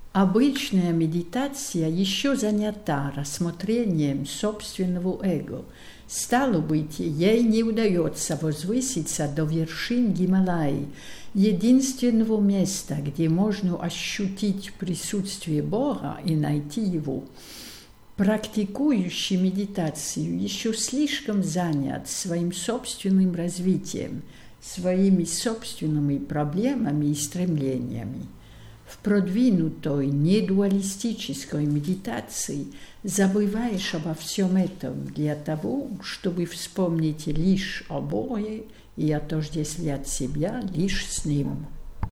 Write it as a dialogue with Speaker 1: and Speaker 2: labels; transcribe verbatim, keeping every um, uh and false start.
Speaker 1: Обычная медитация еще занята рассмотрением собственного эго. Стало быть, ей не удается возвыситься до вершин Гималаи, единственного места, где можно ощутить присутствие Бога и найти Его. Практикующий медитацию еще слишком занят своим собственным развитием, своими собственными проблемами и стремлениями. В продвинутой недуалистической медитации забываешь обо всем этом для того, чтобы вспомнить лишь о Боге и отождествлять себя лишь с Ним.